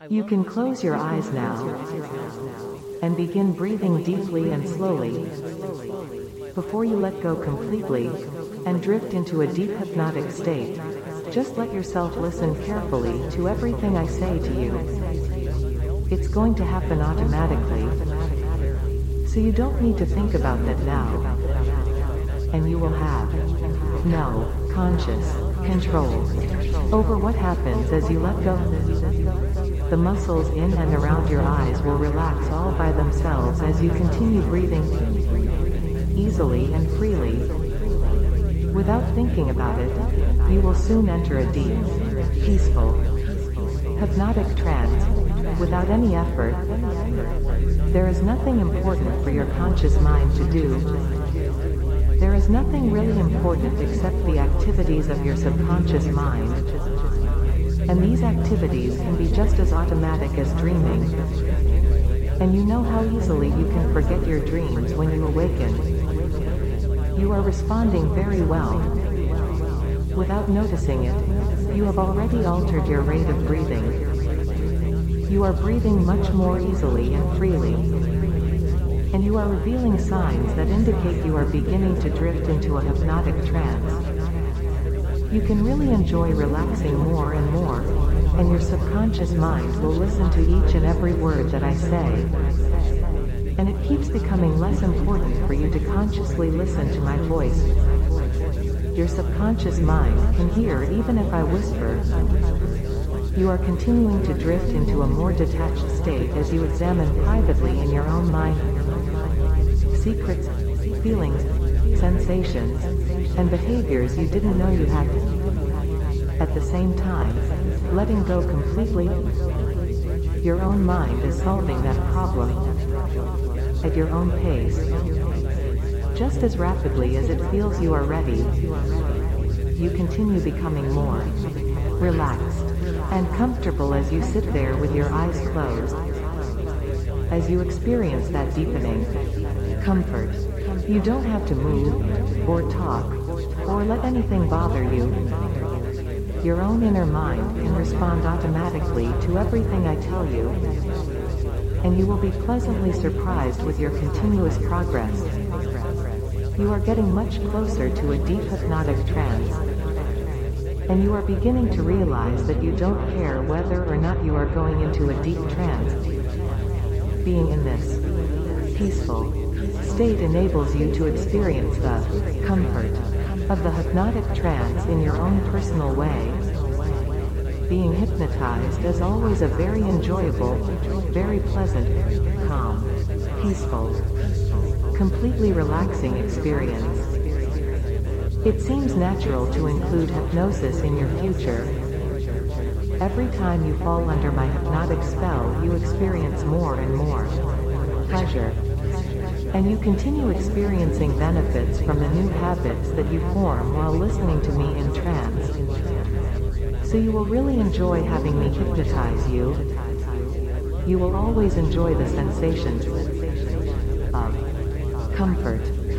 You can close your eyes now and begin breathing deeply and slowly before you let go completely and drift into a deep hypnotic state. Just let yourself listen carefully to everything I say to you. It's going to happen automatically, so you don't need to think about that now. And you will have no conscious control over what happens as you let go. The muscles in and around your eyes will relax all by themselves as you continue breathing easily and freely. Without thinking about it, you will soon enter a deep, peaceful, hypnotic trance without any effort. There is nothing important for your conscious mind to do. There is nothing really important except the activities of your subconscious mind. And these activities can be just as automatic as dreaming. And you know how easily you can forget your dreams when you awaken. You are responding very well. Without noticing it, you have already altered your rate of breathing. You are breathing much more easily and freely. And you are revealing signs that indicate you are beginning to drift into a hypnotic trance. You can really enjoy relaxing more and more, and your subconscious mind will listen to each and every word that I say. And it keeps becoming less important for you to consciously listen to my voice. Your subconscious mind can hear even if I whisper. You are continuing to drift into a more detached state as you examine privately in your own mind secrets, feelings, sensations, and behaviors you didn't know you had. At the same time, letting go completely, your own mind is solving that problem at your own pace. Just as rapidly as it feels you are ready, you continue becoming more relaxed and comfortable as you sit there with your eyes closed. As you experience that deepening comfort, you don't have to move, or talk, or let anything bother you. Your own inner mind can respond automatically to everything I tell you, and you will be pleasantly surprised with your continuous progress. You are getting much closer to a deep hypnotic trance, and you are beginning to realize that you don't care whether or not you are going into a deep trance. Being in this peaceful state enables you to experience the comfort of the hypnotic trance in your own personal way. Being hypnotized is always a very enjoyable, very pleasant, calm, peaceful, completely relaxing experience. It seems natural to include hypnosis in your future. Every time you fall under my hypnotic spell, you experience more and more pleasure. And you continue experiencing benefits from the new habits that you form while listening to me in trance. So you will really enjoy having me hypnotize you. You will always enjoy the sensations of comfort,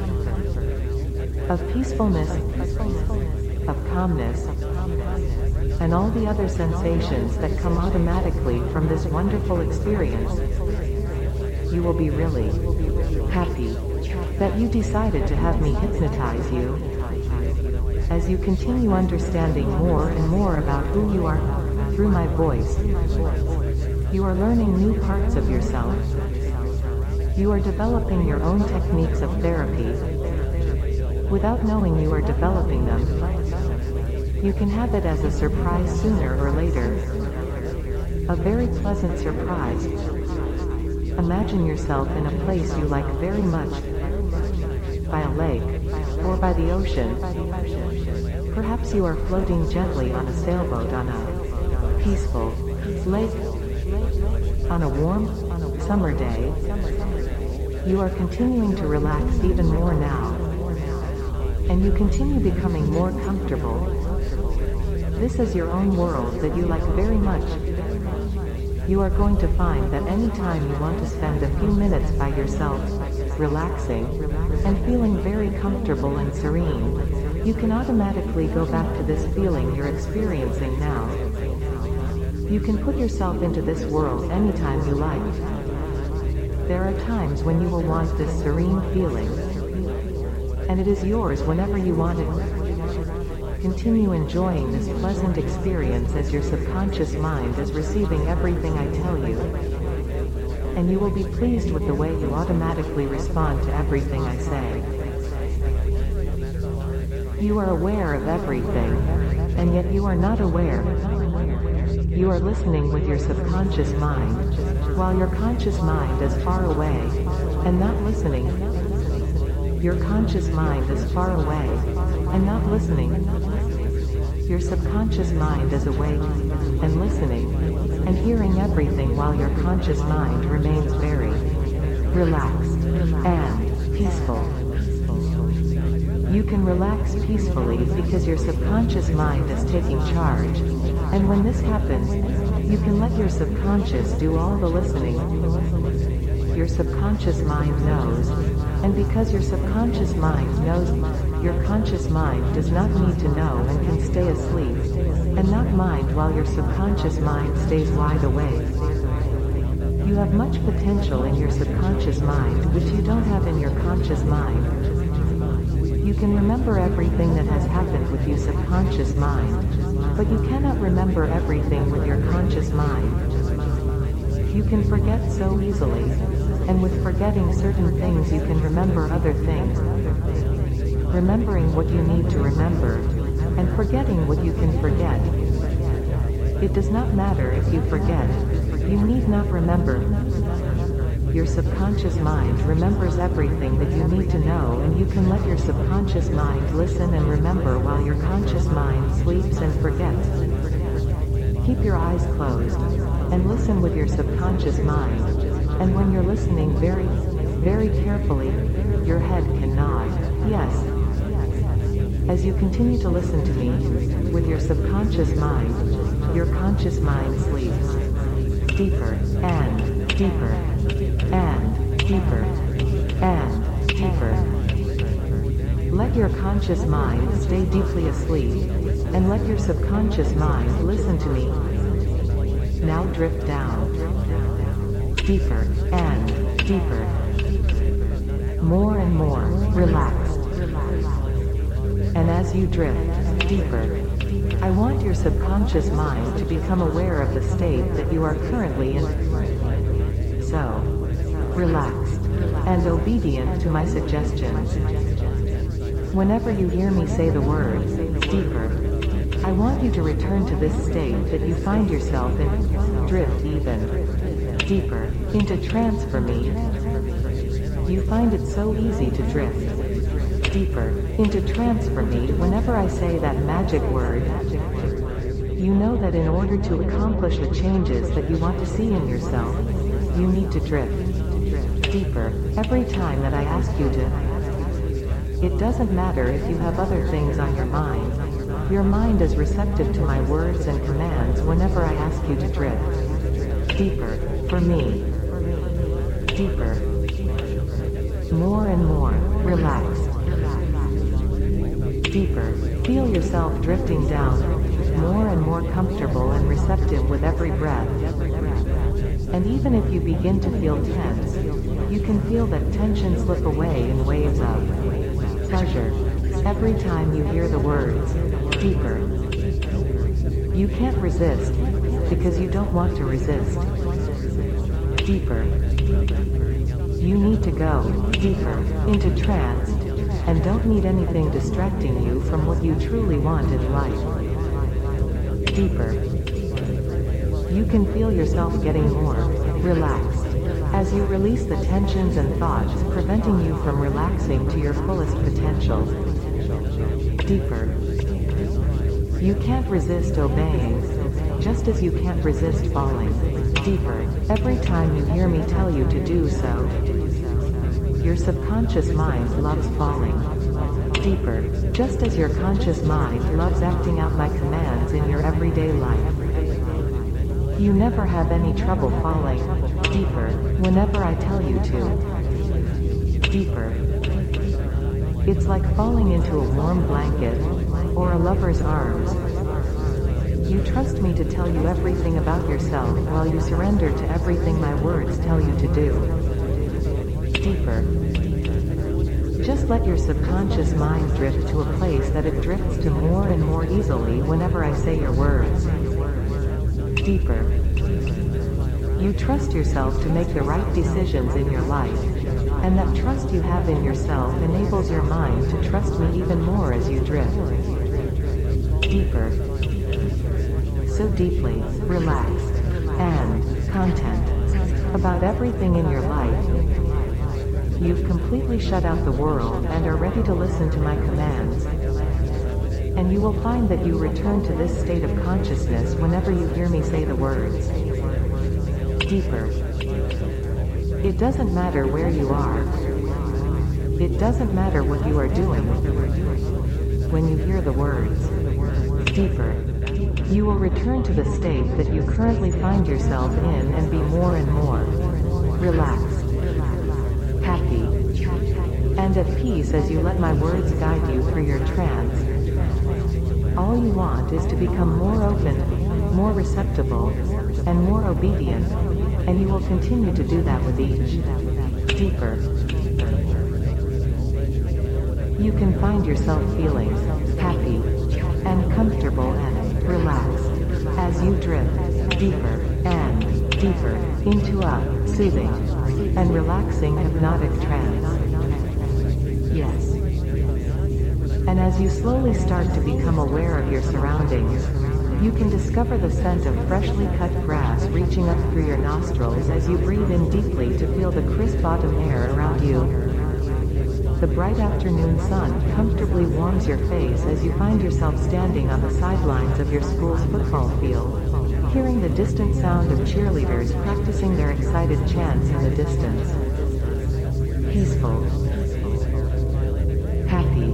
of peacefulness, of calmness, and all the other sensations that come automatically from this wonderful experience. You will be really happy that you decided to have me hypnotize you. As you continue understanding more and more about who you are through my voice, you are learning new parts of yourself. You are developing your own techniques of therapy. Without knowing you are developing them, you can have it as a surprise sooner or later. A very pleasant surprise. Imagine yourself in a place you like very much, by a lake, or by the ocean. Perhaps you are floating gently on a sailboat on a peaceful lake. On a warm summer day, you are continuing to relax even more now, and you continue becoming more comfortable. This is your own world that you like very much. You are going to find that any time you want to spend a few minutes by yourself, relaxing, and feeling very comfortable and serene, you can automatically go back to this feeling you're experiencing now. You can put yourself into this world anytime you like. There are times when you will want this serene feeling, and it is yours whenever you want it. Continue enjoying this pleasant experience as your subconscious mind is receiving everything I tell you, and you will be pleased with the way you automatically respond to everything I say. You are aware of everything, and yet you are not aware. You are listening with your subconscious mind, while your conscious mind is far away, and not listening. Your conscious mind is far away, and not listening. Your subconscious mind is awake, and listening, and hearing everything while your conscious mind remains very relaxed and peaceful. You can relax peacefully because your subconscious mind is taking charge, and when this happens, you can let your subconscious do all the listening. Your subconscious mind knows, and because your subconscious mind knows, your conscious mind does not need to know and can stay asleep, and not mind while your subconscious mind stays wide awake. You have much potential in your subconscious mind which you don't have in your conscious mind. You can remember everything that has happened with your subconscious mind, but you cannot remember everything with your conscious mind. You can forget so easily, and with forgetting certain things you can remember other things. Remembering what you need to remember, and forgetting what you can forget. It does not matter if you forget. You need not remember. Your subconscious mind remembers everything that you need to know, and you can let your subconscious mind listen and remember while your conscious mind sleeps and forgets. Keep your eyes closed, and listen with your subconscious mind, and when you're listening very, very carefully, your head can nod, yes. As you continue to listen to me, with your subconscious mind, your conscious mind sleeps deeper, and deeper, and deeper, and deeper. Let your conscious mind stay deeply asleep, and let your subconscious mind listen to me. Now drift down, deeper, and deeper, more and more relaxed. And as you drift deeper, I want your subconscious mind to become aware of the state that you are currently in. So, relaxed and obedient to my suggestions. Whenever you hear me say the words, deeper, I want you to return to this state that you find yourself in. Drift even deeper into trance for me. You find it so easy to drift deeper into trance for me whenever I say that magic word. You know that in order to accomplish the changes that you want to see in yourself, you need to drift deeper every time that I ask you to. It doesn't matter if you have other things on your mind. Your mind is receptive to my words and commands whenever I ask you to drift deeper for me. Deeper. More and more relaxed. Deeper. Feel yourself drifting down, more and more comfortable and receptive with every breath. And even if you begin to feel tense, you can feel that tension slip away in waves of pleasure every time you hear the words, deeper. You can't resist, because you don't want to resist. Deeper. You need to go deeper into trance, and don't need anything distracting you from what you truly want in life. Deeper. You can feel yourself getting more relaxed as you release the tensions and thoughts preventing you from relaxing to your fullest potential. Deeper. You can't resist obeying, just as you can't resist falling. Deeper. Every time you hear me tell you to do so, your subconscious mind loves falling. Deeper. Just as your conscious mind loves acting out my commands in your everyday life. You never have any trouble falling deeper whenever I tell you to. Deeper. It's like falling into a warm blanket or a lover's arms. You trust me to tell you everything about yourself while you surrender to everything my words tell you to do. Deeper. Just let your subconscious mind drift to a place that it drifts to more and more easily whenever I say your words. Deeper. You trust yourself to make the right decisions in your life, and that trust you have in yourself enables your mind to trust me even more as you drift. Deeper. So deeply, relaxed, and content about everything in your life. You've completely shut out the world and are ready to listen to my commands. And you will find that you return to this state of consciousness whenever you hear me say the words. Deeper. It doesn't matter where you are. It doesn't matter what you are doing. When you hear the words, deeper, you will return to the state that you currently find yourself in and be more and more relaxed, happy, and at peace as you let my words guide you through your trance. All you want is to become more open, more receptible, and more obedient, and you will continue to do that with each deeper. You can find yourself feeling happy and comfortable and relaxed as you drift deeper and deeper into a soothing and relaxing hypnotic trance. Yes. And as you slowly start to become aware of your surroundings, you can discover the scent of freshly cut grass reaching up through your nostrils as you breathe in deeply to feel the crisp autumn air around you. The bright afternoon sun comfortably warms your face as you find yourself standing on the sidelines of your school's football field, hearing the distant sound of cheerleaders practicing their excited chants in the distance. Peaceful, happy,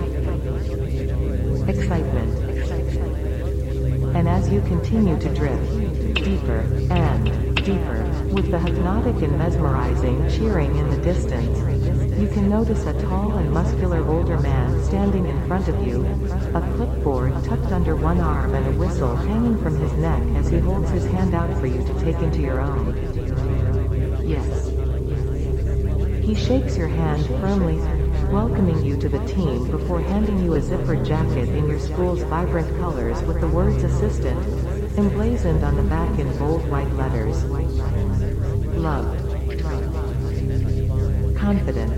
excitement. And as you continue to drift deeper and deeper, with the hypnotic and mesmerizing cheering in the distance, you can notice a tall and muscular older man standing in front of you, a clipboard tucked under one arm and a whistle hanging from his neck as he holds his hand out for you to take into your own. Yes. He shakes your hand firmly, welcoming you to the team before handing you a zippered jacket in your school's vibrant colors with the words assistant emblazoned on the back in bold white letters. Loved. Confident.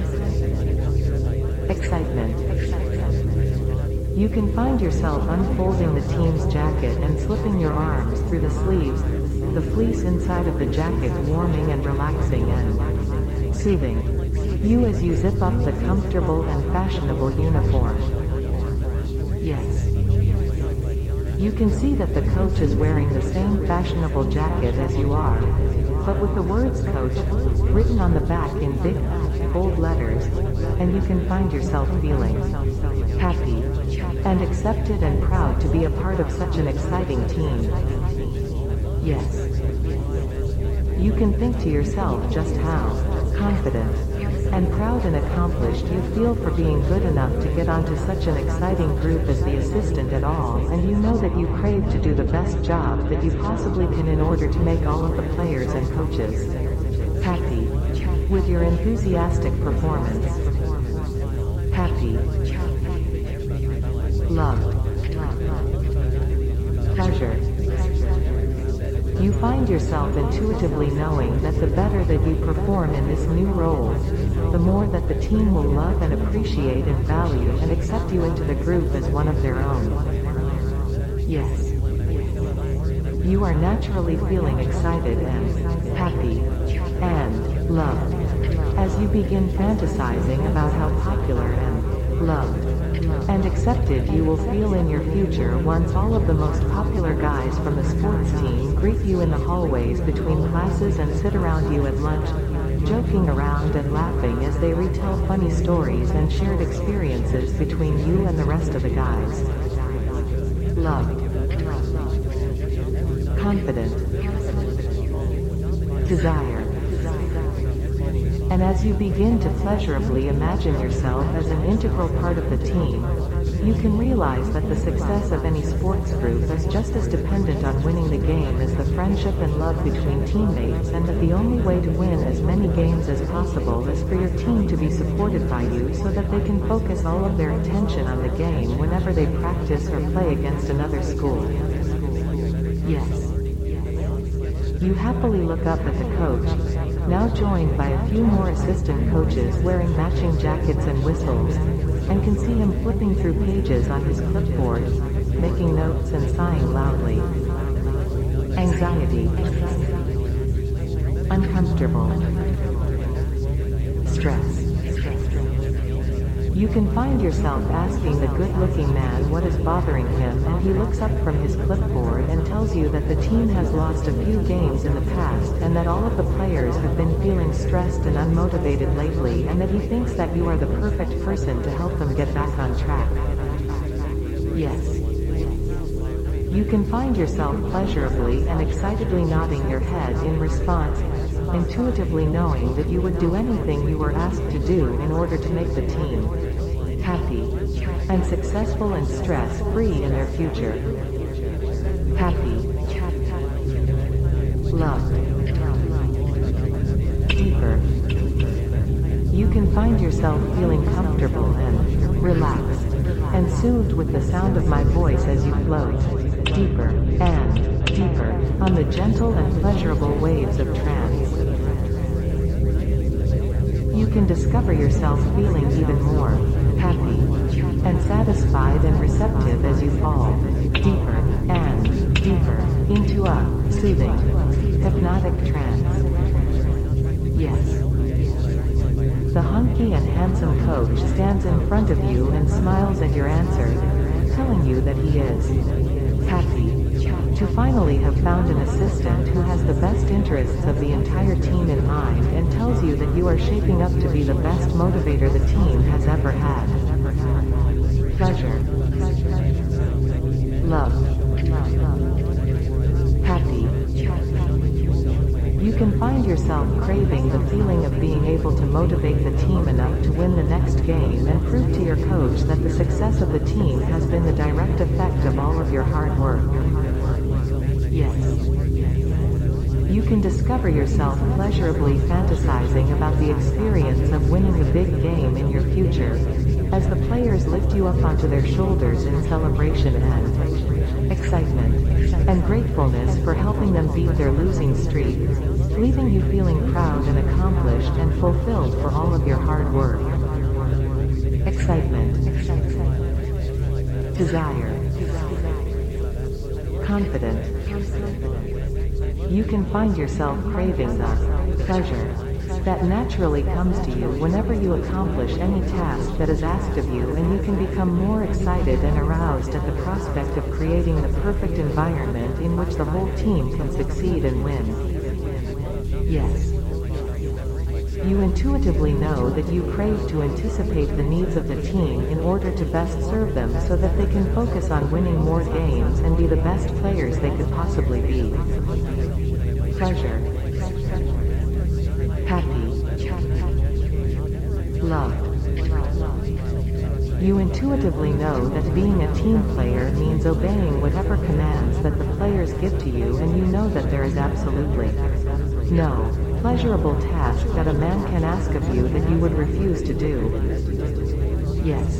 Excitement. You can find yourself unfolding the team's jacket and slipping your arms through the sleeves, the fleece inside of the jacket warming and relaxing and soothing you as you zip up the comfortable and fashionable uniform. Yes. You can see that the coach is wearing the same fashionable jacket as you are, but with the words coach written on the back in big, bold letters, and you can find yourself feeling happy and accepted and proud to be a part of such an exciting team. Yes. You can think to yourself just how confident and proud and accomplished you feel for being good enough to get onto such an exciting group as the assistant at all, and you know that you crave to do the best job that you possibly can in order to make all of the players and coaches happy with your enthusiastic performance. Happy. Loved. Pleasure. You find yourself intuitively knowing that the better that you perform in this new role, the more that the team will love and appreciate and value and accept you into the group as one of their own. Yes. You are naturally feeling excited and happy and loved as you begin fantasizing about how popular and loved and accepted you will feel in your future once all of the most popular guys from the sports team greet you in the hallways between classes and sit around you at lunch, joking around and laughing as they retell funny stories and shared experiences between you and the rest of the guys. Loved. Confident. Desire. And as you begin to pleasurably imagine yourself as an integral part of the team, You can realize that the success of any sports group is just as dependent on winning the game as the friendship and love between teammates, and that the only way to win as many games as possible is for your team to be supported by you so that they can focus all of their attention on the game whenever they practice or play against another school. Yes. You happily look up at the coach, now joined by a few more assistant coaches wearing matching jackets and whistles, and can see him flipping through pages on his clipboard, making notes and sighing loudly. Anxiety. Uncomfortable. Stress. You can find yourself asking the good-looking man what is bothering him, and he looks up from his clipboard and tells you that the team has lost a few games in the past and that all of the players have been feeling stressed and unmotivated lately, and that he thinks that you are the perfect person to help them get back on track. Yes. You can find yourself pleasurably and excitedly nodding your head in response, intuitively knowing that you would do anything you were asked to do in order to make the team happy and successful and stress-free in their future. Happy. Loved. Deeper. You can find yourself feeling comfortable and relaxed and soothed with the sound of my voice as you float deeper and deeper on the gentle and pleasurable waves of trance. You can discover yourself feeling even more happy and satisfied and receptive as you fall deeper and deeper into a soothing, hypnotic trance. Yes. The hunky and handsome coach stands in front of you and smiles at your answer, telling you that he is happy to finally have found an assistant who has the best interests of the entire team in mind, and tells you that you are shaping up to be the best motivator the team has ever had. Pleasure. Love. Happy. You can find yourself craving the feeling of being able to motivate the team enough to win the next game and prove to your coach that the success of the team has been the direct effect of all of your hard work. Yes. You can discover yourself pleasurably fantasizing about the experience of winning a big game in your future, as the players lift you up onto their shoulders in celebration and excitement and gratefulness for helping them beat their losing streak, leaving you feeling proud and accomplished and fulfilled for all of your hard work. Excitement. Desire. Confident. You can find yourself craving the pleasure that naturally comes to you whenever you accomplish any task that is asked of you, and you can become more excited and aroused at the prospect of creating the perfect environment in which the whole team can succeed and win. Yes. You intuitively know that you crave to anticipate the needs of the team in order to best serve them so that they can focus on winning more games and be the best players they could possibly be. Pleasure. Happy. Loved. You intuitively know that being a team player means obeying whatever commands that the players give to you, and you know that there is absolutely no pleasurable task that a man can ask of you that you would refuse to do. Yes.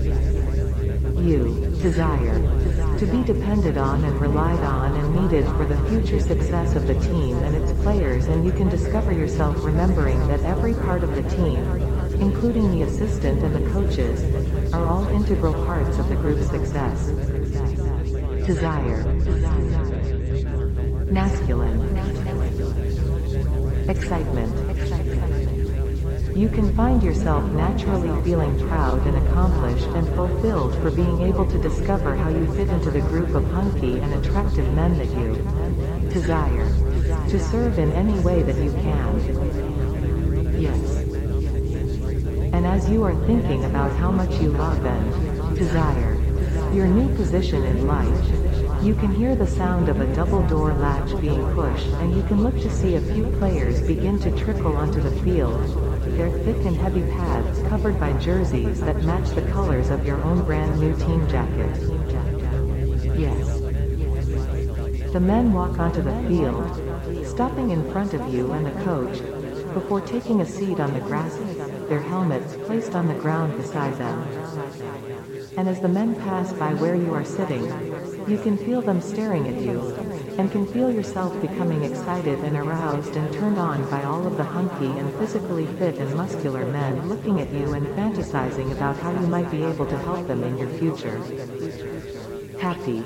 You desire to be depended on and relied on and needed for the future success of the team and its players, and you can discover yourself remembering that every part of the team, including the assistant and the coaches, are all integral parts of the group's success. Desire. Masculine. Excitement. You can find yourself naturally feeling proud and accomplished and fulfilled for being able to discover how you fit into the group of hunky and attractive men that you desire to serve in any way that you can. Yes. And as you are thinking about how much you love and desire your new position in life, you can hear the sound of a double-door latch being pushed, and you can look to see a few players begin to trickle onto the field, their thick and heavy pads covered by jerseys that match the colors of your own brand new team jacket. Yes. The men walk onto the field, stopping in front of you and the coach, before taking a seat on the grass, their helmets placed on the ground beside them. And as the men pass by where you are sitting, you can feel them staring at you, and can feel yourself becoming excited and aroused and turned on by all of the hunky and physically fit and muscular men looking at you and fantasizing about how you might be able to help them in your future. Happy.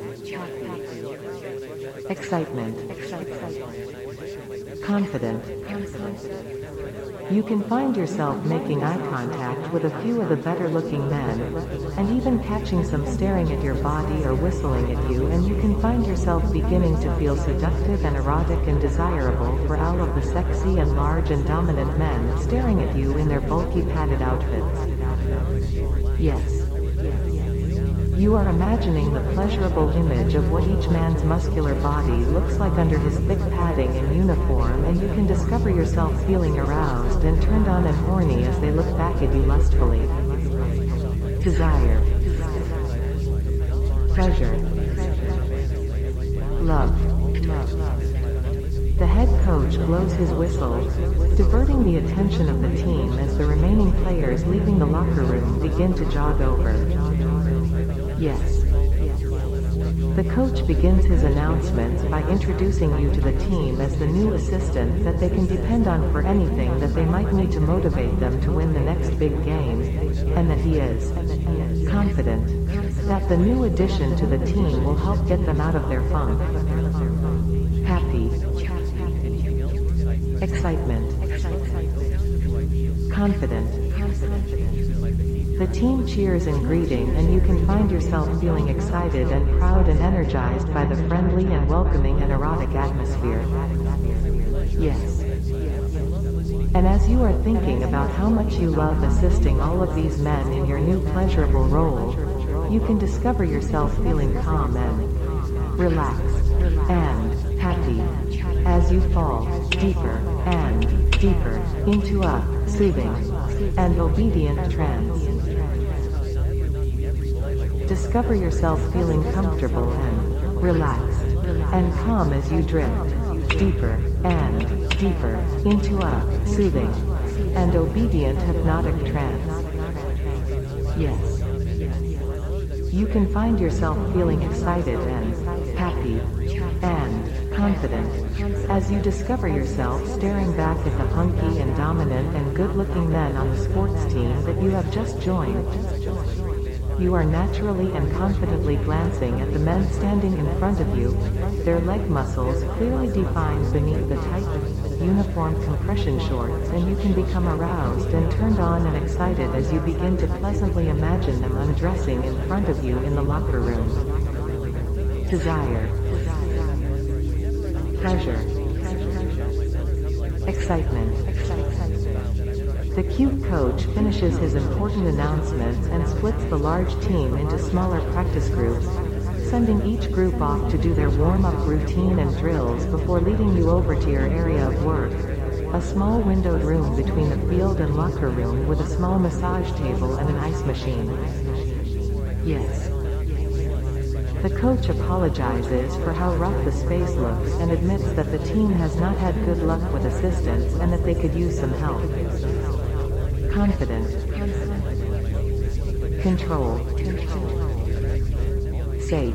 Excitement. Confident. You can find yourself making eye contact with a few of the better-looking men, and even catching some staring at your body or whistling at you, and you can find yourself beginning to feel seductive and erotic and desirable for all of the sexy and large and dominant men staring at you in their bulky padded outfits. Yes. You are imagining the pleasurable image of what each man's muscular body looks like under his thick padding and uniform, and you can discover yourself feeling aroused and turned on and horny as they look back at you lustfully. Desire. Pleasure. Love. The head coach blows his whistle, diverting the attention of the team as the remaining players leaving the locker room begin to jog over. Yes. The coach begins his announcements by introducing you to the team as the new assistant that they can depend on for anything that they might need to motivate them to win the next big game, and that he is confident that the new addition to the team will help get them out of their funk. Happy. Excitement. Confident. The team cheers in greeting, and you can find yourself feeling excited and proud and energized by the friendly and welcoming and erotic atmosphere. Yes. And as you are thinking about how much you love assisting all of these men in your new pleasurable role, you can discover yourself feeling calm and relaxed and happy as you fall deeper and deeper into a soothing and obedient trance. Discover yourself feeling comfortable and relaxed and calm as you drift deeper and deeper into a soothing and obedient hypnotic trance. Yes. You can find yourself feeling excited and happy and confident as you discover yourself staring back at the hunky and dominant and good-looking men on the sports team that you have just joined. You are naturally and confidently glancing at the men standing in front of you, their leg muscles clearly defined beneath the tight, uniform compression shorts, and you can become aroused and turned on and excited as you begin to pleasantly imagine them undressing in front of you in the locker room. Desire. Pleasure. Excitement. The cute coach finishes his important announcements and splits the large team into smaller practice groups, sending each group off to do their warm-up routine and drills before leading you over to your area of work, a small windowed room between the field and locker room with a small massage table and an ice machine. Yes. The coach apologizes for how rough the space looks and admits that the team has not had good luck with assistance and that they could use some help. Confident. Control. Safe.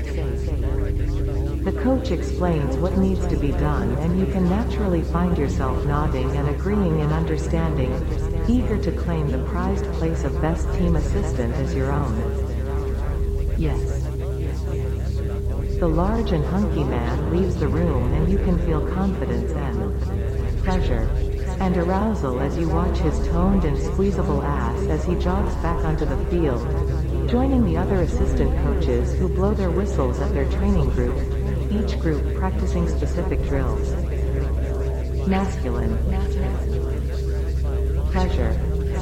The coach explains what needs to be done, and you can naturally find yourself nodding and agreeing and understanding, eager to claim the prized place of best team assistant as your own. Yes. The large and hunky man leaves the room, and you can feel confidence and pleasure and arousal as you watch his toned and squeezable ass as he jogs back onto the field, joining the other assistant coaches who blow their whistles at their training group, each group practicing specific drills. Masculine. Pleasure.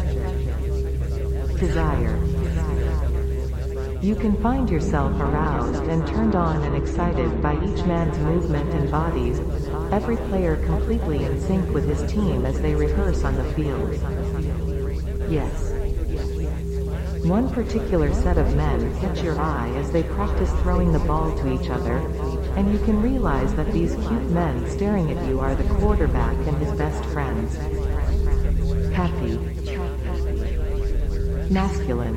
Desire. You can find yourself aroused and turned on and excited by each man's movement and bodies, every player completely in sync with his team as they rehearse on the field. Yes. One particular set of men catch your eye as they practice throwing the ball to each other, and you can realize that these cute men staring at you are the quarterback and his best friends. Happy. Masculine.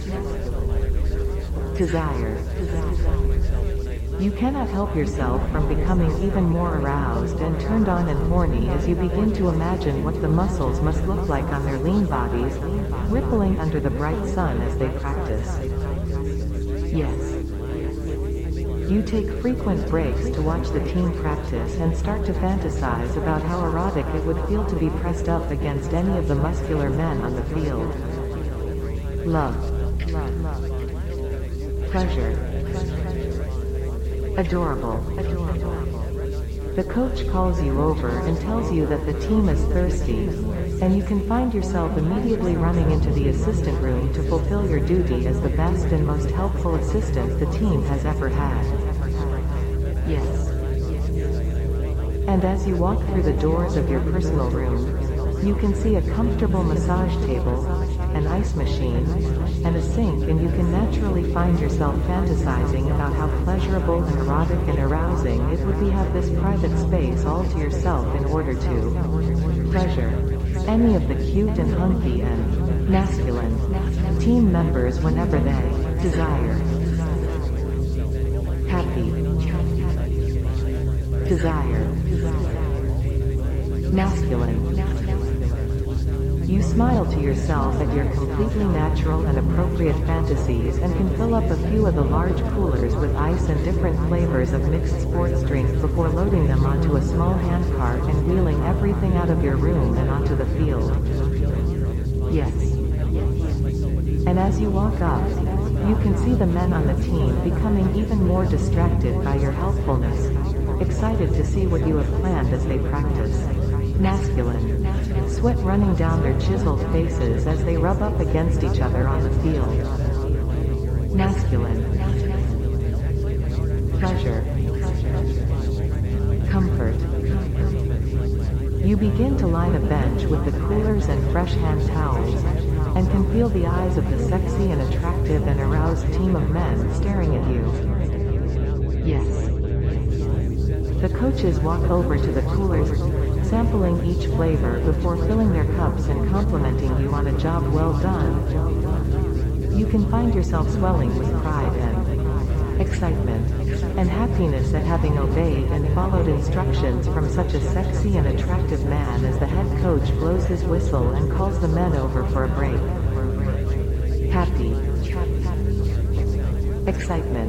Desire. You cannot help yourself from becoming even more aroused and turned on and horny as you begin to imagine what the muscles must look like on their lean bodies, rippling under the bright sun as they practice. Yes. You take frequent breaks to watch the team practice and start to fantasize about how erotic it would feel to be pressed up against any of the muscular men on the field. Love. Pleasure. Adorable. The coach calls you over and tells you that the team is thirsty, and you can find yourself immediately running into the assistant room to fulfill your duty as the best and most helpful assistant the team has ever had. Yes. And as you walk through the doors of your personal room, you can see a comfortable massage table, an ice machine, and a sink, and you can naturally find yourself fantasizing about how pleasurable and erotic and arousing it would be to have this private space all to yourself in order to pleasure any of the cute and hunky and masculine team members whenever they desire. Happy. Desire. Masculine. You smile to yourself at your completely natural and appropriate fantasies and can fill up a few of the large coolers with ice and different flavors of mixed sports drink before loading them onto a small handcart and wheeling everything out of your room and onto the field. Yes. And as you walk up, you can see the men on the team becoming even more distracted by your helpfulness, excited to see what you have planned as they practice. Masculine. Sweat running down their chiseled faces as they rub up against each other on the field. Masculine. Pleasure. Comfort. You begin to line a bench with the coolers and fresh hand towels, and can feel the eyes of the sexy and attractive and aroused team of men staring at you. Yes. The coaches walk over to the coolers, sampling each flavor before filling their cups and complimenting you on a job well done. You can find yourself swelling with pride and excitement and happiness at having obeyed and followed instructions from such a sexy and attractive man as the head coach blows his whistle and calls the men over for a break. Happy. Excitement.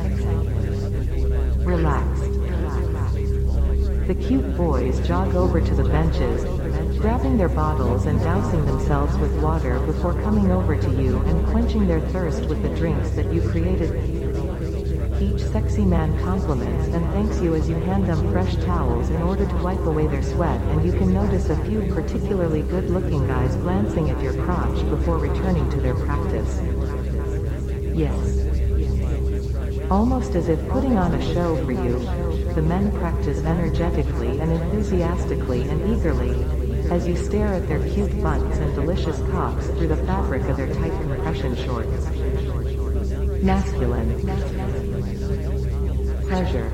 Relaxed. The cute boys jog over to the benches, grabbing their bottles and dousing themselves with water before coming over to you and quenching their thirst with the drinks that you created. Each sexy man compliments and thanks you as you hand them fresh towels in order to wipe away their sweat, and you can notice a few particularly good-looking guys glancing at your crotch before returning to their practice. Yes. Almost as if putting on a show for you, the men practice energetically and enthusiastically and eagerly, as you stare at their cute butts and delicious cocks through the fabric of their tight compression shorts. Masculine. Pleasure.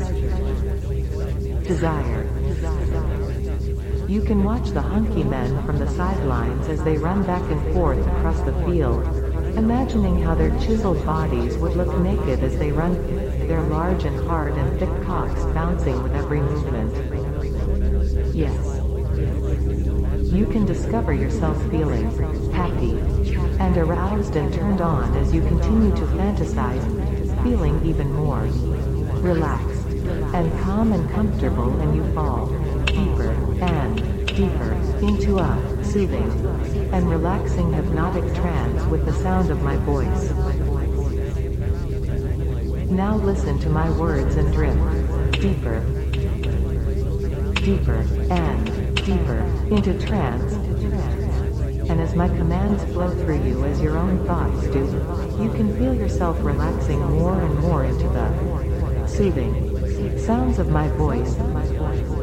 Desire. You can watch the hunky men from the sidelines as they run back and forth across the field, imagining how their chiseled bodies would look naked as they run, their large and hard and thick cocks bouncing with every movement. Yes. You can discover yourself feeling happy and aroused and turned on as you continue to fantasize, feeling even more relaxed and calm and comfortable, and you fall deeper and deeper into a soothing and relaxing hypnotic trance with the sound of my voice. Now listen to my words and drift deeper, deeper, and deeper into trance. And as my commands flow through you as your own thoughts do, you can feel yourself relaxing more and more into the soothing sounds of my voice.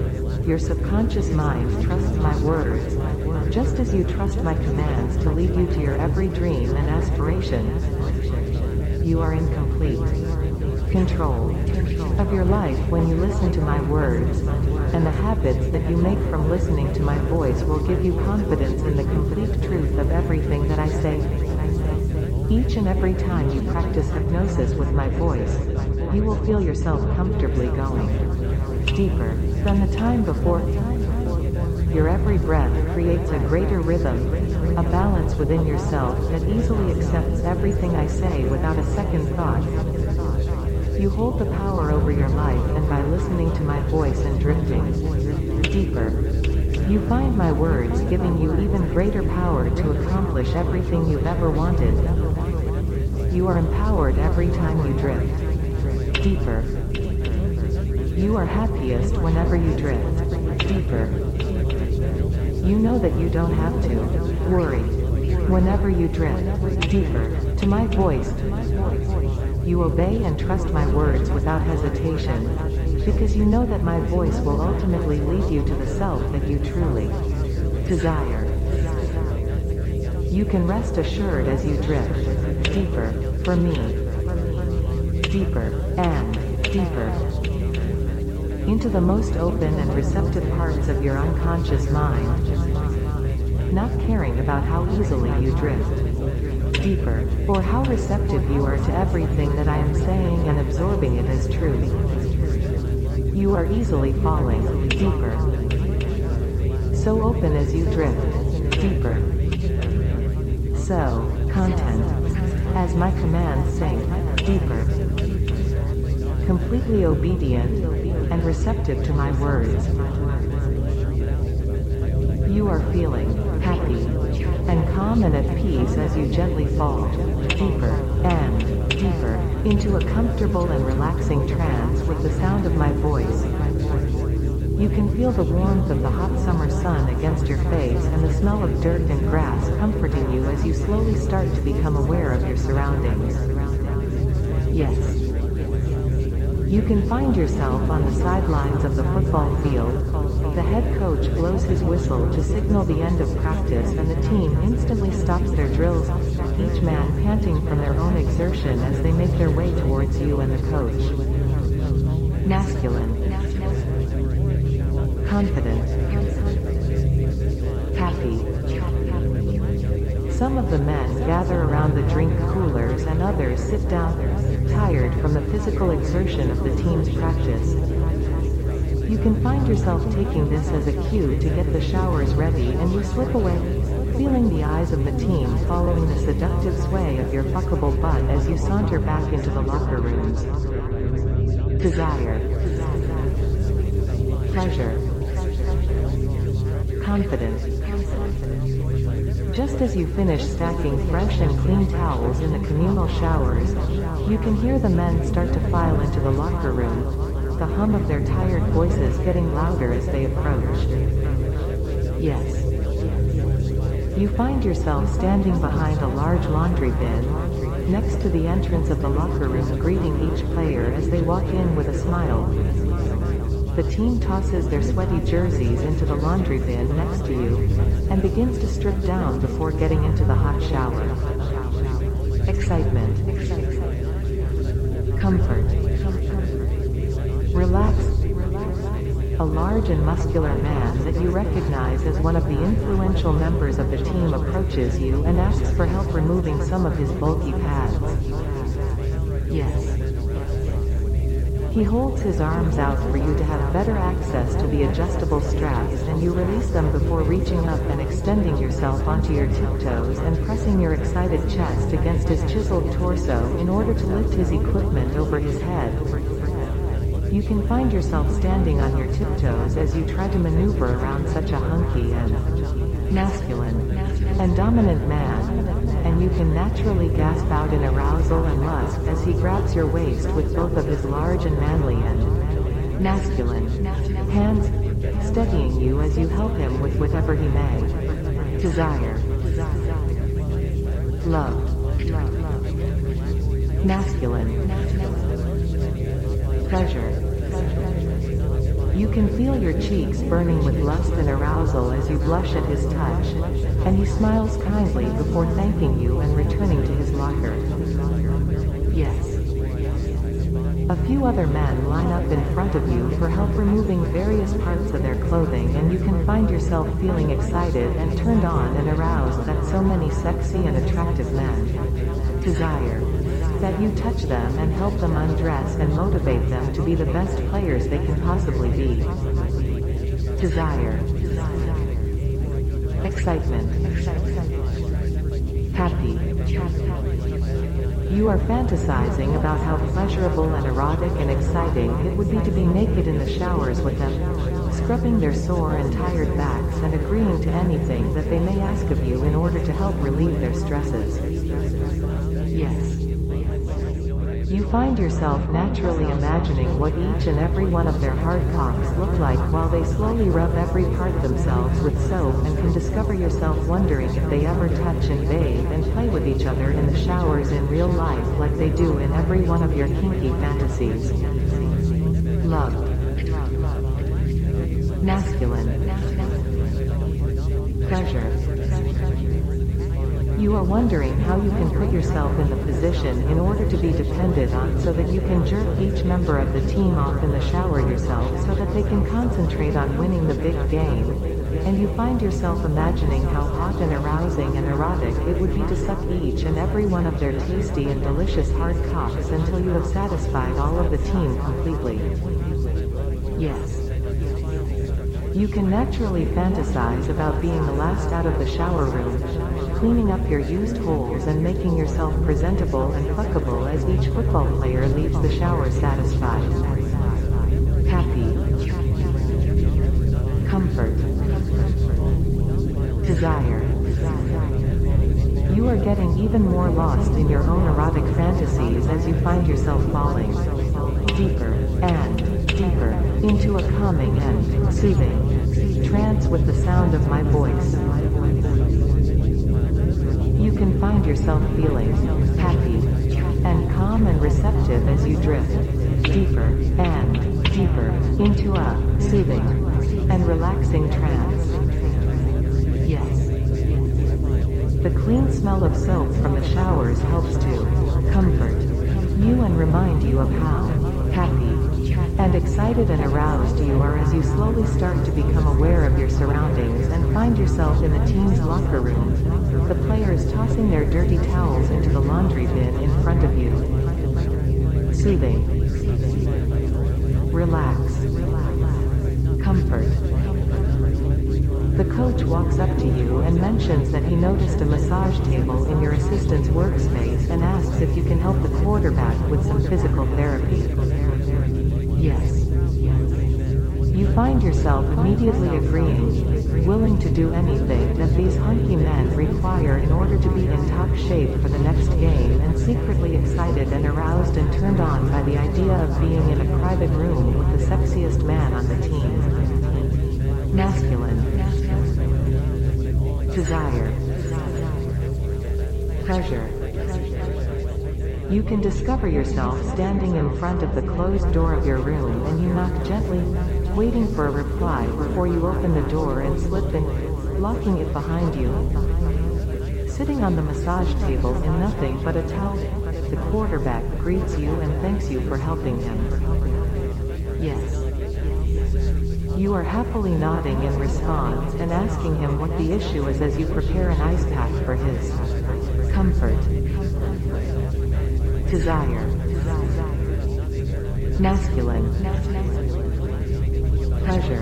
Your subconscious mind trusts my words, just as you trust my commands to lead you to your every dream and aspiration. You are in complete control of your life when you listen to my words, and the habits that you make from listening to my voice will give you confidence in the complete truth of everything that I say. Each and every time you practice hypnosis with my voice, you will feel yourself comfortably going deeper than the time before. Your every breath creates a greater rhythm, a balance within yourself that easily accepts everything I say without a second thought. You hold the power over your life, and by listening to my voice and drifting deeper, you find my words giving you even greater power to accomplish everything you've ever wanted. You are empowered every time you drift deeper. You are happiest whenever you drift deeper. You know that you don't have to worry whenever you drift deeper to my voice. You obey and trust my words without hesitation, because you know that my voice will ultimately lead you to the self that you truly desire. You can rest assured as you drift deeper for me, deeper and deeper, into the most open and receptive parts of your unconscious mind, not caring about how easily you drift deeper, or how receptive you are to everything that I am saying and absorbing it as truth. You are easily falling deeper, so open as you drift deeper. So, content, as my commands sink deeper, completely obedient and receptive to my words. You are feeling happy and calm and at peace as you gently fall deeper and deeper into a comfortable and relaxing trance with the sound of my voice. You can feel the warmth of the hot summer sun against your face and the smell of dirt and grass comforting you as you slowly start to become aware of your surroundings. Yes. You can find yourself on the sidelines of the football field. The head coach blows his whistle to signal the end of practice, and the team instantly stops their drills, each man panting from their own exertion as they make their way towards you and the coach. Masculine. Confident. Happy. Some of the men gather around the drink coolers and others sit down, tired from the physical exertion of the team's practice. You can find yourself taking this as a cue to get the showers ready, and you slip away, feeling the eyes of the team following the seductive sway of your fuckable butt as you saunter back into the locker rooms. Desire. Pleasure. Confidence. Just as you finish stacking fresh and clean towels in the communal showers, you can hear the men start to file into the locker room, the hum of their tired voices getting louder as they approach. Yes. You find yourself standing behind a large laundry bin, next to the entrance of the locker room, greeting each player as they walk in with a smile. The team tosses their sweaty jerseys into the laundry bin next to you, and begins to strip down before getting into the hot shower. Excitement. Comfort. Relaxed. A large and muscular man that you recognize as one of the influential members of the team approaches you and asks for help removing some of his bulky pads. Yes. He holds his arms out for you to have better access to the adjustable straps, and you release them before reaching up and extending yourself onto your tiptoes and pressing your excited chest against his chiseled torso in order to lift his equipment over his head. You can find yourself standing on your tiptoes as you try to maneuver around such a hunky and masculine and dominant man, and you can naturally gasp out in arousal and lust as he grabs your waist with both of his large and manly and masculine hands, steadying you as you help him with whatever he may desire. Love. Masculine. Pleasure. You can feel your cheeks burning with lust and arousal as you blush at his touch, and he smiles kindly before thanking you and returning to his locker. Yes. A few other men line up in front of you for help removing various parts of their clothing, and you can find yourself feeling excited and turned on and aroused that so many sexy and attractive men desire that you touch them and help them undress and motivate them to be the best players they can possibly be. Desire. Excitement. Happy. You are fantasizing about how pleasurable and erotic and exciting it would be to be naked in the showers with them, scrubbing their sore and tired backs and agreeing to anything that they may ask of you in order to help relieve their stresses. Yes. You find yourself naturally imagining what each and every one of their hard cocks look like while they slowly rub every part of themselves with soap, and can discover yourself wondering if they ever touch and bathe and play with each other in the showers in real life like they do in every one of your kinky fantasies. Love. Masculine. Pleasure. You are wondering how you can put yourself in the position in order to be depended on so that you can jerk each member of the team off in the shower yourself so that they can concentrate on winning the big game, and you find yourself imagining how hot and arousing and erotic it would be to suck each and every one of their tasty and delicious hard cocks until you have satisfied all of the team completely. Yes. You can naturally fantasize about being the last out of the shower room, cleaning up your used holes and making yourself presentable and fuckable as each football player leaves the shower satisfied. Happy. Comfort. Desire. You are getting even more lost in your own erotic fantasies as you find yourself falling deeper and deeper into a calming and soothing trance with the sound of my voice. You can find yourself feeling happy and calm and receptive as you drift deeper and deeper into a soothing and relaxing trance. Yes. The clean smell of soap from the showers helps to comfort you and remind you of how happy and excited and aroused you are as you slowly start to become aware of your surroundings and find yourself in the team's locker room, the players tossing their dirty towels into the laundry bin in front of you. Soothing. Relax. Comfort. The coach walks up to you and mentions that he noticed a massage table in your assistant's workspace and asks if you can help the quarterback with some physical therapy. Yes. You find yourself immediately agreeing, willing to do anything that these hunky men require in order to be in top shape for the next game, and secretly excited and aroused and turned on by the idea of being in a private room with the sexiest man on the team. Masculine. Desire. Pleasure. You can discover yourself standing in front of the closed door of your room, and you knock gently, waiting for a reply before you open the door and slip in, locking it behind you. Sitting on the massage table in nothing but a towel, the quarterback greets you and thanks you for helping him. Yes. You are happily nodding in response and asking him what the issue is as you prepare an ice pack for his comfort. Desire. Masculine. Pleasure.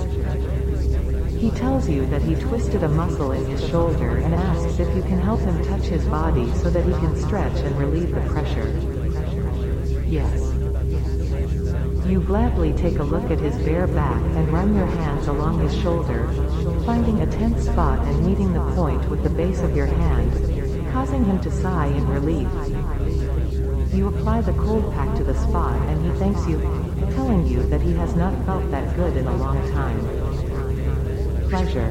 He tells you that he twisted a muscle in his shoulder and asks if you can help him touch his body so that he can stretch and relieve the pressure. Yes. You gladly take a look at his bare back and run your hands along his shoulder, finding a tense spot and meeting the point with the base of your hand, causing him to sigh in relief. You apply the cold pack to the spot and he thanks you, telling you that he has not felt that good in a long time. Pleasure.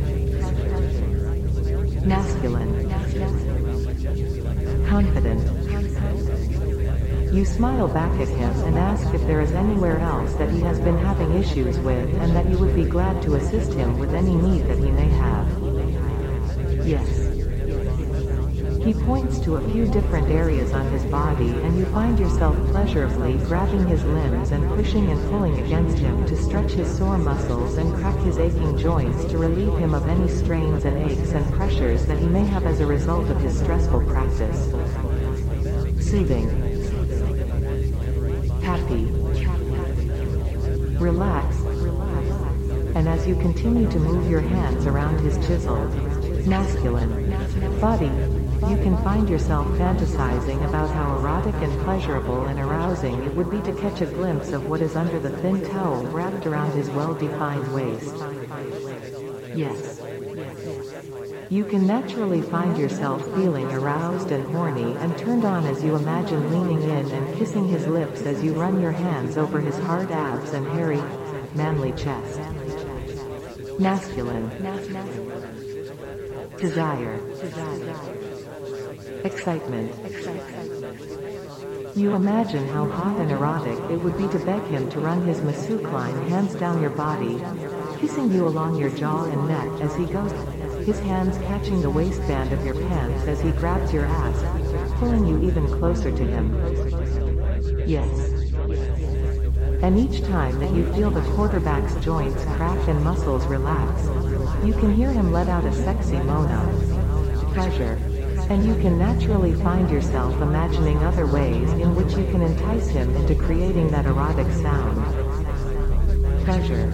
Masculine. Confident. You smile back at him and ask if there is anywhere else that he has been having issues with and that you would be glad to assist him with any need that he may have. Yes. He points to a few different areas on his body and you find yourself pleasurably grabbing his limbs and pushing and pulling against him to stretch his sore muscles and crack his aching joints to relieve him of any strains and aches and pressures that he may have as a result of his stressful practice. Soothing. Happy. Relaxed. And as you continue to move your hands around his chiseled, masculine body, you can find yourself fantasizing about how erotic and pleasurable and arousing it would be to catch a glimpse of what is under the thin towel wrapped around his well-defined waist. Yes. You can naturally find yourself feeling aroused and horny and turned on as you imagine leaning in and kissing his lips as you run your hands over his hard abs and hairy, manly chest. Masculine. Desire. Excitement. You imagine how hot and erotic it would be to beg him to run his masseuse-line hands down your body, kissing you along your jaw and neck as he goes, his hands catching the waistband of your pants as he grabs your ass, pulling you even closer to him. Yes. And each time that you feel the quarterback's joints crack and muscles relax, you can hear him let out a sexy moan of pleasure. And you can naturally find yourself imagining other ways in which you can entice him into creating that erotic sound. Pleasure.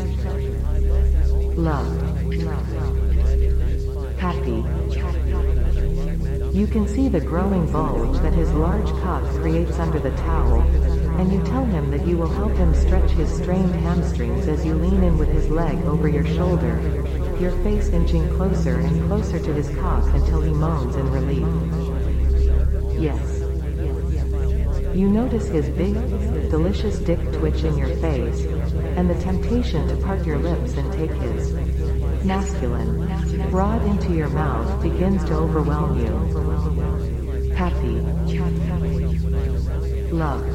Love. Happy. You can see the growing bulge that his large cock creates under the towel, and you tell him that you will help him stretch his strained hamstrings as you lean in with his leg over your shoulder, your face inching closer and closer to his cock until he moans in relief. Yes. You notice his big, delicious dick twitch in your face, and the temptation to part your lips and take his masculine rod into your mouth begins to overwhelm you. Happy. Love.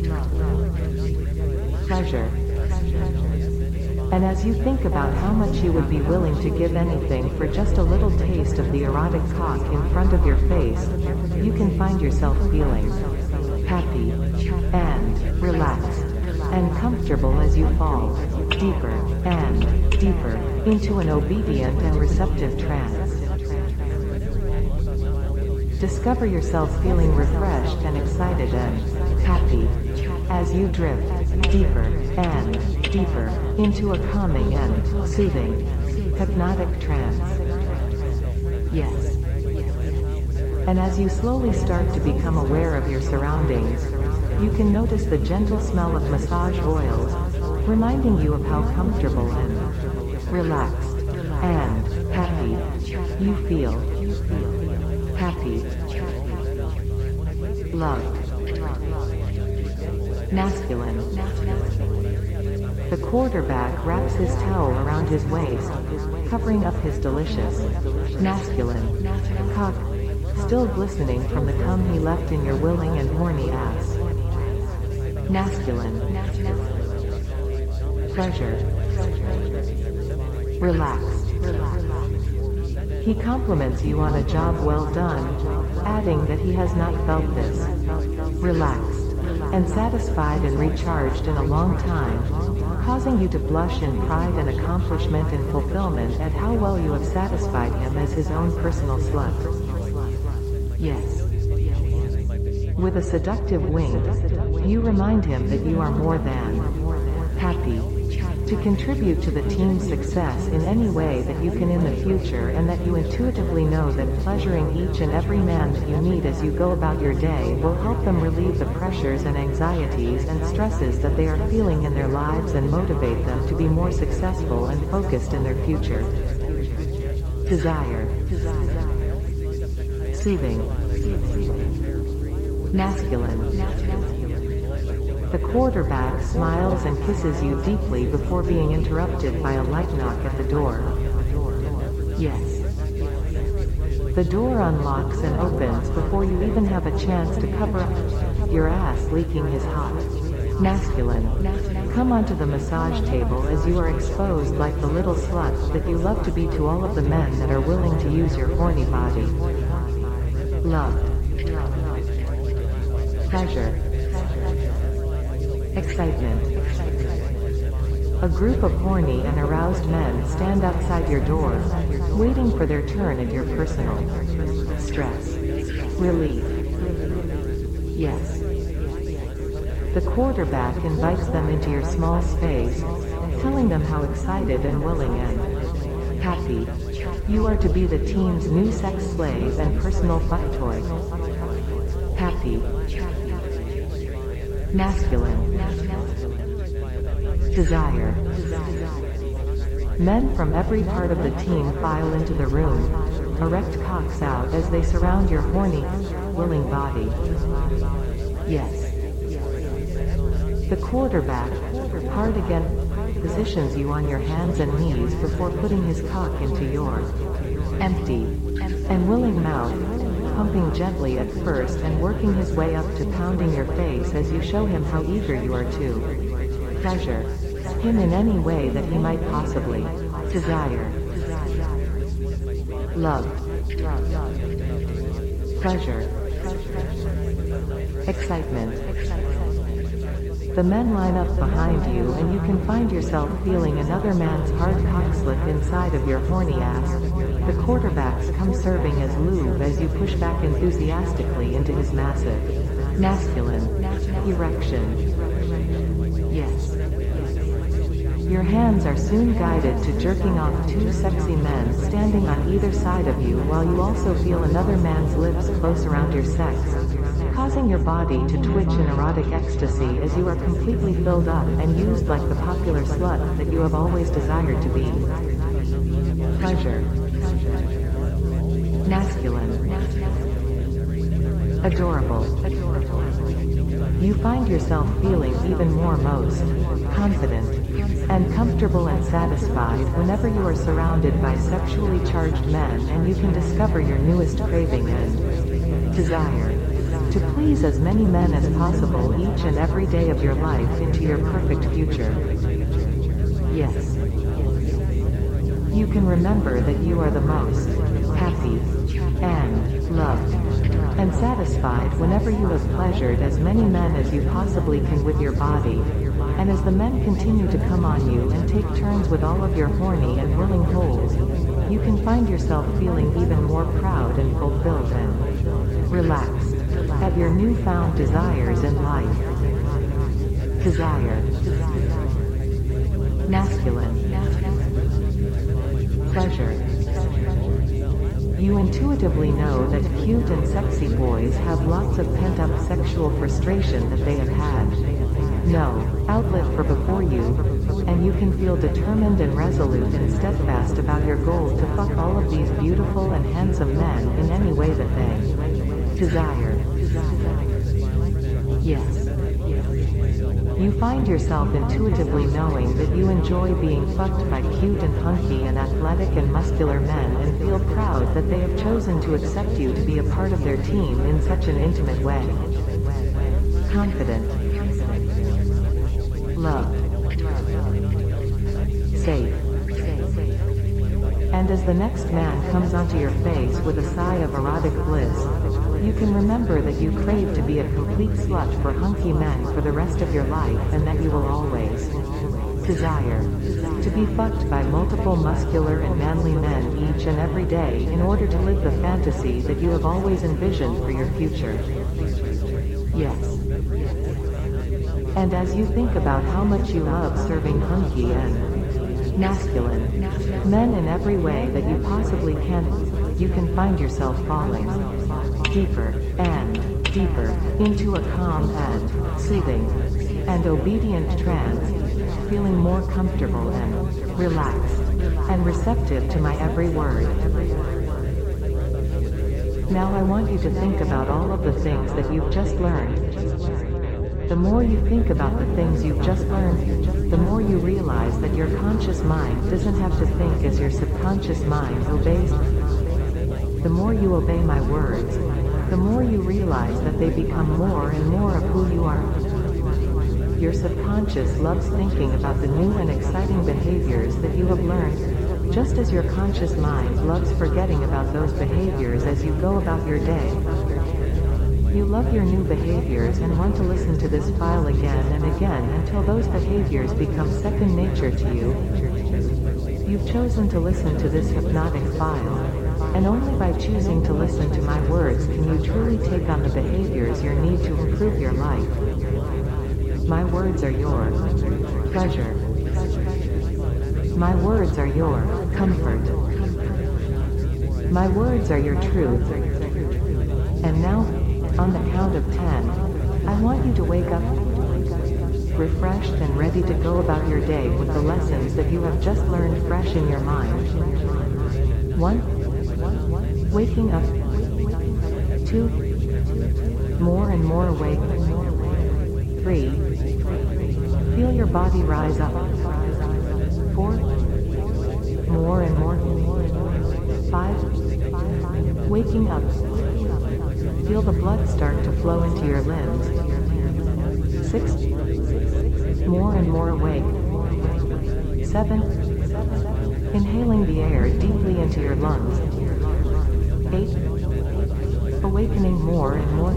Pleasure. And as you think about how much you would be willing to give anything for just a little taste of the erotic cock in front of your face, you can find yourself feeling happy and relaxed and comfortable as you fall deeper and deeper into an obedient and receptive trance. Discover yourself feeling refreshed and excited and happy as you drift deeper and deeper into a calming and soothing, hypnotic trance. Yes. And as you slowly start to become aware of your surroundings, you can notice the gentle smell of massage oils, reminding you of how comfortable and relaxed and happy you feel. Happy. Love. Masculine. The quarterback wraps his towel around his waist, covering up his delicious, masculine cock, still glistening from the cum he left in your willing and horny ass. Masculine. Pleasure. Relaxed. He compliments you on a job well done, adding that he has not felt this relaxed and satisfied and recharged in a long time, causing you to blush in pride and accomplishment and fulfillment at how well you have satisfied him as his own personal slut. Yes. With a seductive wink, you remind him that you are more than happy to contribute to the team's success in any way that you can in the future, and that you intuitively know that pleasuring each and every man that you meet as you go about your day will help them relieve the pressures and anxieties and stresses that they are feeling in their lives and motivate them to be more successful and focused in their future. Desire. Soothing. Masculine. The quarterback smiles and kisses you deeply before being interrupted by a light knock at the door. Yes. The door unlocks and opens before you even have a chance to cover up your ass leaking his hot. Masculine. Come onto the massage table as you are exposed like the little slut that you love to be to all of the men that are willing to use your horny body. Loved. Pleasure. Excitement. A group of horny and aroused men stand outside your door, waiting for their turn at your personal stress relief. Yes. The quarterback invites them into your small space, telling them how excited and willing and happy you are to be the team's new sex slave and personal fuck toy. Happy. Masculine. Desire. Men from every part of the team file into the room, erect cocks out as they surround your horny, willing body. Yes. The quarterback, hard again, positions you on your hands and knees before putting his cock into your empty and willing mouth, pumping gently at first and working his way up to pounding your face as you show him how eager you are to pleasure him in any way that he might possibly desire. Love. Pleasure. Excitement. The men line up behind you and you can find yourself feeling another man's hard cock slip inside of your horny ass. The quarterbacks come serving as lube as you push back enthusiastically into his massive, masculine erection. Yes. Your hands are soon guided to jerking off two sexy men standing on either side of you while you also feel another man's lips close around your sex, causing your body to twitch in erotic ecstasy as you are completely filled up and used like the popular slut that you have always desired to be. Pleasure. Masculine. Adorable. You find yourself feeling even more most confident and comfortable and satisfied whenever you are surrounded by sexually charged men and you can discover your newest craving and desire to please as many men as possible each and every day of your life into your perfect future. Yes. You can remember that you are the most happy and loved and satisfied whenever you have pleasured as many men as you possibly can with your body, and as the men continue to come on you and take turns with all of your horny and willing holes, you can find yourself feeling even more proud and fulfilled and relaxed at your newfound desires in life. Desire. Masculine. Pleasure. You intuitively know that cute and sexy boys have lots of pent-up sexual frustration that they have had no outlet for before you, and you can feel determined and resolute and steadfast about your goal to fuck all of these beautiful and handsome men in any way that they desire. Yes. You find yourself intuitively knowing that you enjoy being fucked by cute and hunky and athletic and muscular men and feel proud that they have chosen to accept you to be a part of their team in such an intimate way. Confident. Loved. Safe. And as the next man comes onto your face with a sigh of erotic bliss, you can remember that you crave to be a complete slut for hunky men for the rest of your life and that you will always desire to be fucked by multiple muscular and manly men each and every day in order to live the fantasy that you have always envisioned for your future. Yes. And as you think about how much you love serving hunky and masculine men in every way that you possibly can, you can find yourself falling deeper and deeper into a calm and soothing and obedient trance, feeling more comfortable and relaxed and receptive to my every word. Now I want you to think about all of the things that you've just learned. The more you think about the things you've just learned, the more you realize that your conscious mind doesn't have to think as your subconscious mind obeys. The more you obey my words, the more you realize that they become more and more of who you are. Your subconscious loves thinking about the new and exciting behaviors that you have learned, just as your conscious mind loves forgetting about those behaviors as you go about your day. You love your new behaviors and want to listen to this file again and again until those behaviors become second nature to you. You've chosen to listen to this hypnotic file, and only by choosing to listen to my words can you truly take on the behaviors you need to improve your life. My words are your treasure. My words are your comfort. My words are your truth. And now, on the count of 10, I want you to wake up, refreshed and ready to go about your day with the lessons that you have just learned fresh in your mind. 1. Waking up. 2. More and more awake. 3. Feel your body rise up. 4. More and more. 5. Waking up. Feel the blood start to flow into your limbs. 6. More and more awake. 7. Inhaling the air deeply into your lungs. 8. Awakening more and more.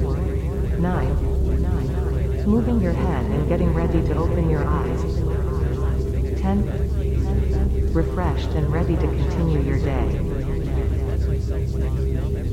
9. Moving your head and getting ready to open your eyes. 10. Refreshed and ready to continue your day.